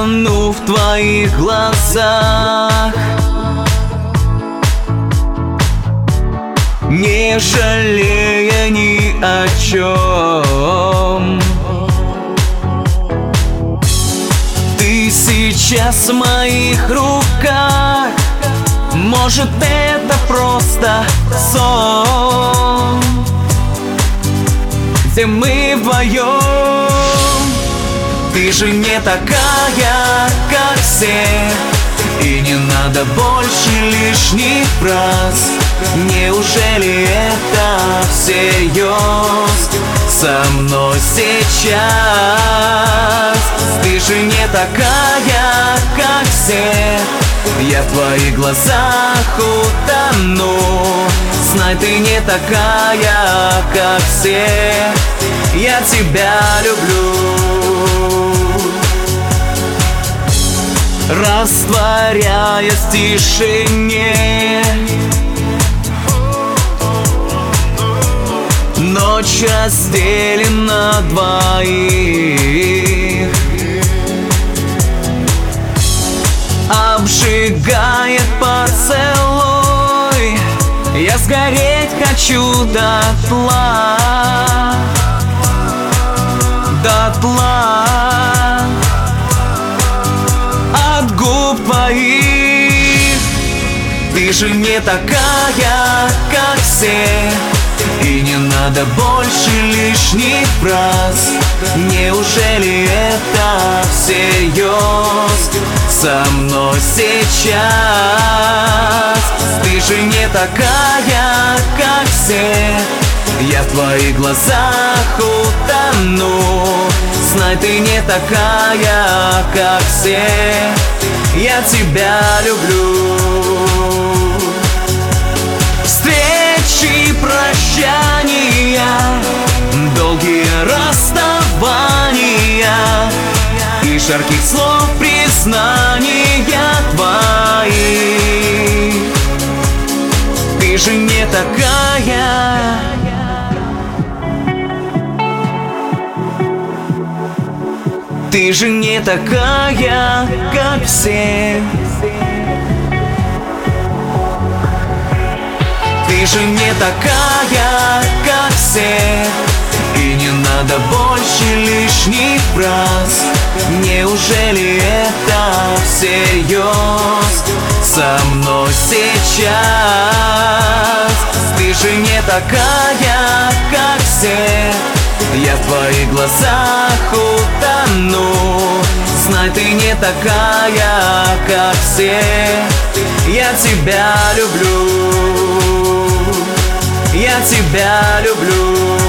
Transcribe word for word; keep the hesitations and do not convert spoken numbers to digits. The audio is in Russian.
тону в твоих глазах, не жалея ни о чем. Ты сейчас в моих руках, может, это просто сон, где мы вдвоем. Ты же не такая, как все, и не надо больше лишних фраз. Неужели это всерьез со мной сейчас? Ты же не такая, как все, я в твоих глазах утону. Знай, ты не такая, как все, я тебя люблю. Растворяясь в тишине, ночь разделена двоих, обжигает поцелуй. Я сгореть хочу дотла, дотла от губ твоих. Ты же не такая, как все, и не надо больше лишних фраз. Неужели это всерьез со мной сейчас? Ты же не такая, как все, я в твоих глазах утону. Знай, ты не такая, как все, я тебя люблю. Встречи, прощания, долгие расставания и жарких слов признания твои. Ты же не такая, ты же не такая, как все. Ты же не такая, как все, и не надо больше лишних фраз. Неужели это всерьез со мной сейчас? Ты же не такая, как все, я в твоих глазах утону. Знай, ты не такая, как все, я тебя люблю. Я тебя люблю.